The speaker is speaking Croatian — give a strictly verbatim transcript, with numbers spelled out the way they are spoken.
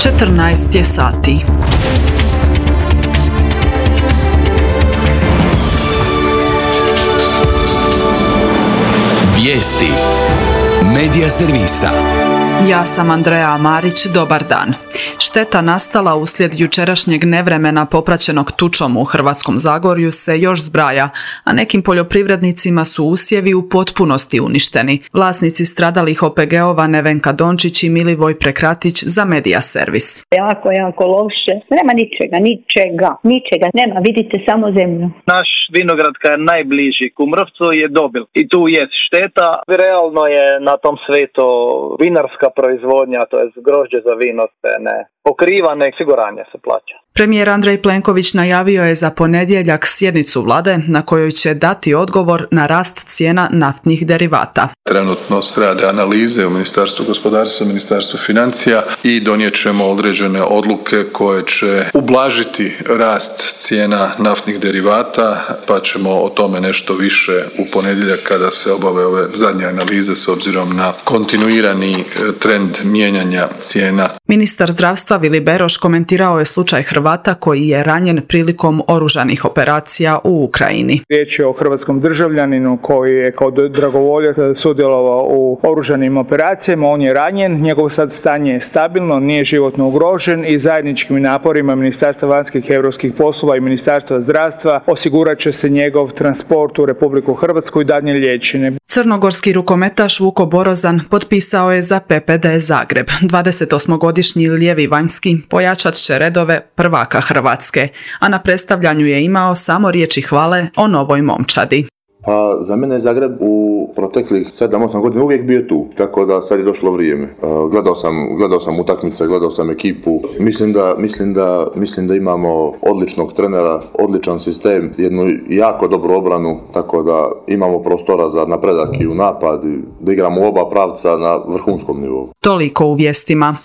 četrnaest je sati. Vijesti Medija servisa. Ja sam Andreja Marić, dobar dan. Šteta nastala uslijed jučerašnjeg nevremena popraćenog tučom u Hrvatskom Zagorju se još zbraja, a nekim poljoprivrednicima su usjevi u potpunosti uništeni. Vlasnici stradalih O P G-ova Nevenka Dončić i Milivoj Prekratić za Medija servis. Jako, jako loše. Nema ničega, ničega, ničega. Nema, vidite samo zemlju. Naš vinograd kad je najbliži Kumrovcu je dobil. I tu je šteta. Realno je na tom svetu vinarska proizvodnja, to je grožđe za vino, se ne pokriva, ne osiguranje se plaća. Premijer Andrej Plenković najavio je za ponedjeljak sjednicu vlade na kojoj će dati odgovor na rast cijena naftnih derivata. Trenutno se rade analize u Ministarstvu gospodarstva, Ministarstvu financija i donijet ćemo određene odluke koje će ublažiti rast cijena naftnih derivata, pa ćemo o tome nešto više u ponedjeljak kada se obave ove zadnje analize s obzirom na kontinuirani trend mijenjanja cijena. Ministar zdravstva Vili Beroš komentirao je slučaj Hrvata koji je ranjen prilikom oružanih operacija u Ukrajini. Riječ je o hrvatskom državljaninu koji je kao dragovoljac sudjelovao u oružanim operacijama. On je ranjen, njegovo sad stanje je stabilno, nije životno ugrožen i zajedničkim naporima Ministarstva vanjskih i europskih poslova i Ministarstva zdravstva osigurat će se njegov transport u Republiku Hrvatsku i daljnje liječenje. Crnogorski rukometaš Vuko Borozan potpisao je za P P D Zagreb. dvadesetosmogodišnji lijevi vanjski pojačat će redove prvaka Hrvatske, a na predstavljanju je imao samo riječi hvale o novoj momčadi. Pa za mene je Zagreb u proteklih sedam osam godina uvijek bio tu, tako da sad je došlo vrijeme. Gledao sam, gledao sam utakmice, gledao sam ekipu. Mislim da, mislim da, mislim da imamo odličnog trenera, odličan sistem, jednu jako dobru obranu, tako da imamo prostora za napredak i u napad, da igramo u oba pravca na vrhunskom nivou. Toliko u vijestima.